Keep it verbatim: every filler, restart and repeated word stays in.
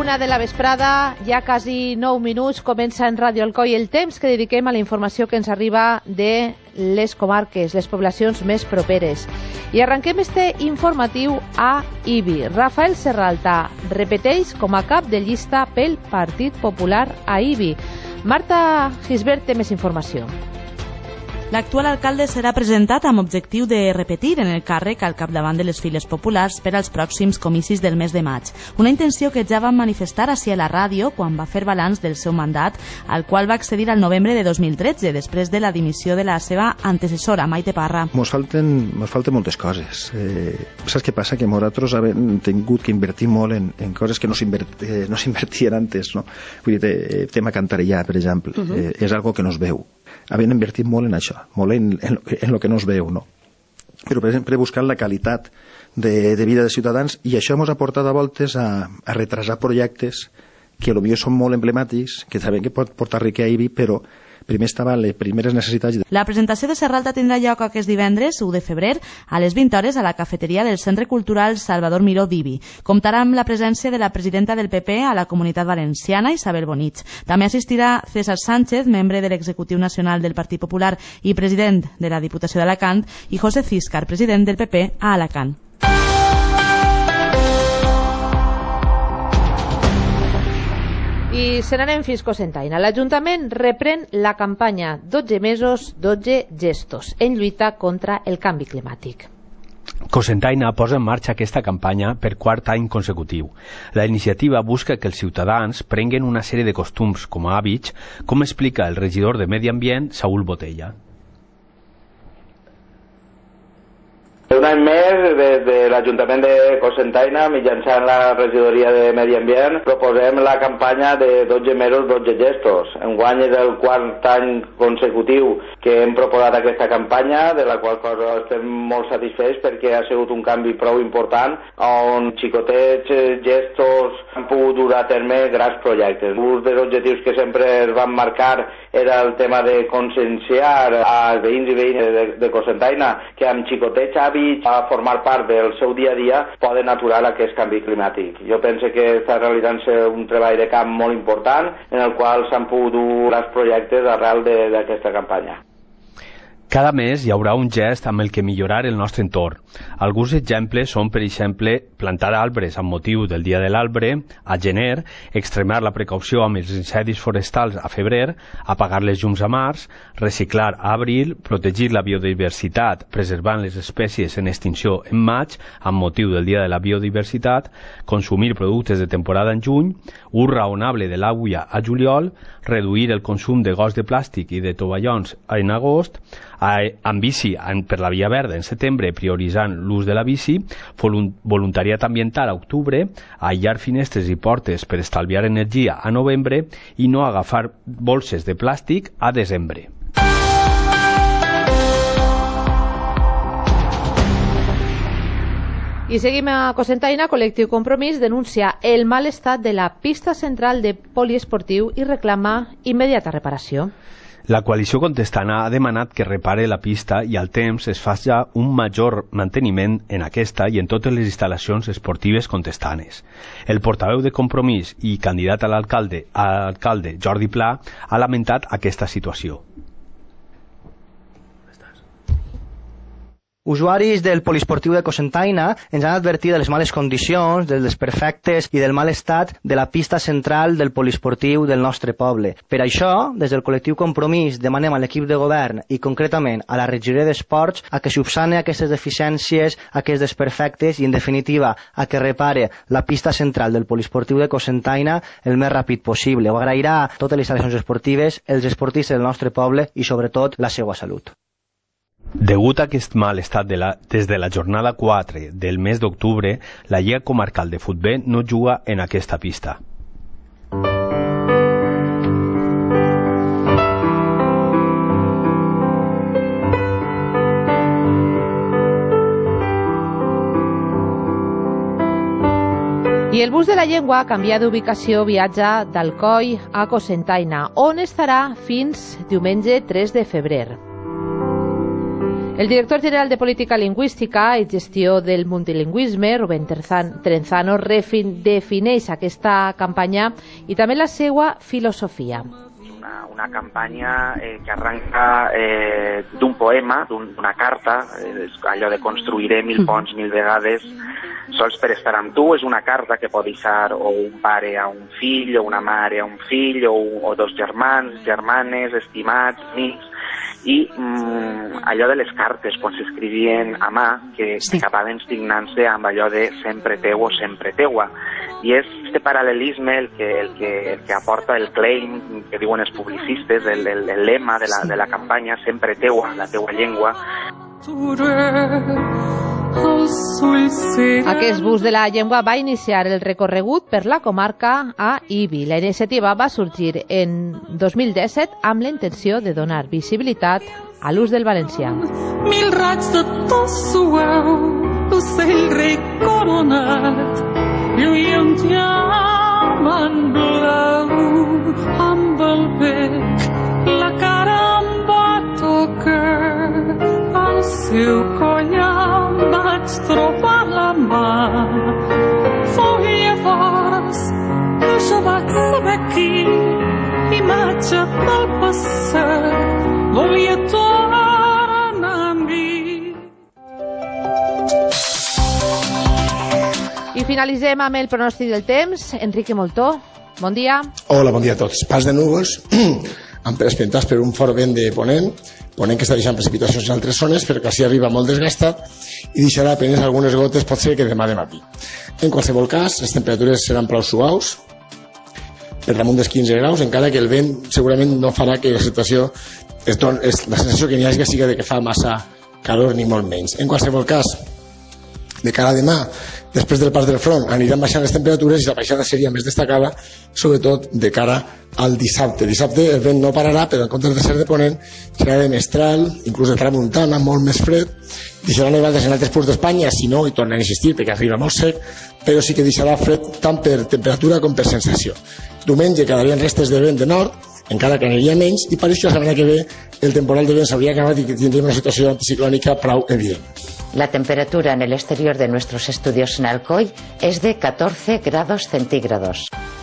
Una de la vesprada, ja quasi nou minuts, comença en Ràdio Alcoi el temps que dediquem a la informació que ens arriba de les comarques, les poblacions més properes. I arrenquem este informatiu a Ibi. Rafael Serralta repeteix com a cap de llista pel Partit Popular a Ibi. Marta Gisbert té més informació. L'actual alcalde serà presentat amb objectiu de repetir en el càrrec al capdavant de les files populars per als pròxims comicis del mes de maig. Una intenció que ja va manifestar així a la ràdio quan va fer balanç del seu mandat, al qual va accedir al novembre de dos mil tretze, després de la dimissió de la seva antecessora, Maite Parra. Mos falten, mos falten moltes coses. Eh, saps què passa? Que nosaltres hem tingut que invertir molt en, en coses que no s'invertien eh, antes, no? Vull dir, eh, tema cantarellà, per exemple, uh -huh. eh, és algo que no es veu. Havien invertit molt en això, molt en, en, en lo que no es veu, no? Però, per exemple, buscant la qualitat de, de vida dels ciutadans, i això ens ha portat a voltes a, a retrasar projectes que potser són molt emblemàtics, que sabem que pot portar riquesa a Ibi, però primer estaven les primeres necessitats. La presentació de Serralta tindrà lloc aquest divendres, u de febrer, a les vint hores a la cafeteria del Centre Cultural Salvador Miró d'Ibi. Comptarà amb la presència de la presidenta del P P a la Comunitat Valenciana, Isabel Bonich. També assistirà César Sánchez, membre de l'Executiu Nacional del Partit Popular i president de la Diputació d'Alacant, i José Císcar, president del P P a Alacant. I se n'anem fins Cocentaina. L'Ajuntament reprèn la campanya dotze mesos, dotze gestos en lluita contra el canvi climàtic. Cocentaina posa en marxa aquesta campanya per quart any consecutiu. La iniciativa busca que els ciutadans prenguen una sèrie de costums com a hàbits, com explica el regidor de Medi Ambient, Saúl Botella. Un any més, des de l'Ajuntament de Cocentaina, mitjançant la regidoria de Medi Ambient, proposem la campanya de dotze mesos, dotze gestos. Enguany és el quart any consecutiu que hem proposat aquesta campanya, de la qual cosa estem molt satisfets perquè ha sigut un canvi prou important, on xicotets gestos han pogut dur a terme grans projectes. Un dels objectius que sempre es van marcar era el tema de conscienciar als veïns i veïnes de, de Cocentaina que amb xicotets hàbits a formar part del seu dia a dia poden aturar aquest canvi climàtic. Jo penso que està realitzant-se un treball de camp molt important en el qual s'han pogut dur els projectes arrel d'aquesta campanya. Cada mes hi haurà un gest amb el que millorar el nostre entorn. Alguns exemples són, per exemple, plantar arbres amb motiu del Dia de l'Arbre a gener, extremar la precaució amb els incendis forestals a febrer, apagar les llums a març, reciclar a abril, protegir la biodiversitat preservant les espècies en extinció en maig amb motiu del Dia de la Biodiversitat, consumir productes de temporada en juny, ús raonable de l'aigua a juliol, reduir el consum de gots de plàstic i de tovallons en agost, amb bici per la via verda en setembre, prioritzant l'ús de la bici, voluntariat ambiental a octubre, aïllar finestres i portes per estalviar energia a novembre i no agafar bolses de plàstic a desembre. I seguim a Cocentaina. Col·lectiu Compromís denuncia el mal estat de la pista central de poliesportiu i reclama immediata reparació. La coalició contestant ha demanat que repare la pista i al temps es faci un major manteniment en aquesta i en totes les instal·lacions esportives contestanes. El portaveu de Compromís i candidat a l'alcalde, a l'alcalde Jordi Pla ha lamentat aquesta situació. Usuaris del poliesportiu de Cocentaina ens han advertit de les males condicions, dels desperfectes i del mal estat de la pista central del poliesportiu del nostre poble. Per això, des del col·lectiu Compromís, demanem a l'equip de govern i concretament a la regidoria d'Esports a que subsane aquestes deficiències, aquests desperfectes i, en definitiva, a que repare la pista central del poliesportiu de Cocentaina el més ràpid possible. Ho agrairà a totes les instal·lacions esportives, els esportistes del nostre poble i, sobretot, la seva salut. Degut a aquest mal estat de la, des de la jornada quatre del mes d'octubre, la Lliga Comarcal de Futbol no juga en aquesta pista. I el bus de la llengua, canviat d'ubicació, viatja d'Alcoi a Cocentaina, on estarà fins diumenge tres de febrer. El director general de Política Lingüística i Gestió del Multilingüisme, Rubén Trenzano, defineix aquesta campanya i també la seva filosofia. Una, una campanya eh, que arranca eh, d'un poema, d'una carta, eh, allò de construiré mil ponts mil vegades sols per estar amb tu. És una carta que pot deixar o un pare a un fill, o una mare a un fill, o, o dos germans, germanes, estimats, amics, i mm, allò de les cartes quan s'escrivien a mà que, sí. que acabaven signant-se amb allò de sempre teu o sempre teua. I és este paral·lelisme el que, el que, el que aporta el claim que diuen els publicistes, el, el, el lema de la, de la campanya, sempre teua, la teua llengua. Aquest bus de la llengua va iniciar el recorregut per la comarca a Ibi. La iniciativa va sorgir en dos mil disset amb la intenció de donar visibilitat a l'ús del valencià. Mil raigs de to suau, d'ocell recoronat, lluïa un diamant blau amb el bec, la cara em va tocar, al seu coll em vaig trobar la mà. Fou llavors que jo vaig saber qui, imatge del passat, volia tornar a mi. I finalitzem amb el pronòstic del temps. Enrique Moltó, bon dia. Hola, bon dia a tots. Pas de núvols, empentats per un fort vent de ponent, ponent que està deixant precipitacions en altres zones, però que així arriba molt desgastat i deixarà apenas algunes gotes, pot ser que demà de matí. En qualsevol cas, les temperatures seran prou suaus, per damunt dels quinze graus, encara que el vent segurament no farà que la situació, es don, es, la sensació que n'hi hagi siga de que fa massa calor ni molt menys. En qualsevol cas, de cara a demà, després del pas del front, aniran baixant les temperatures i la baixada seria més destacada, sobretot de cara al dissabte. Dissabte el vent no pararà, però en comptes de ser de ponent, serà de mestral, inclús de tramuntana, molt més fred. Deixarà nevades en altres punts d'Espanya, si no, hi tornen a insistir, perquè arriba molt sec, però sí que deixarà fred tant per temperatura com per sensació. Diumenge quedarien restes de vent de nord, encara que aniria menys, i pareix que la setmana que ve el temporal de vent s'hauria acabat i que tindríem una situació anticiclònica prou evident. La temperatura en el exterior de nuestros estudios en Alcoy es de catorce grados centígrados.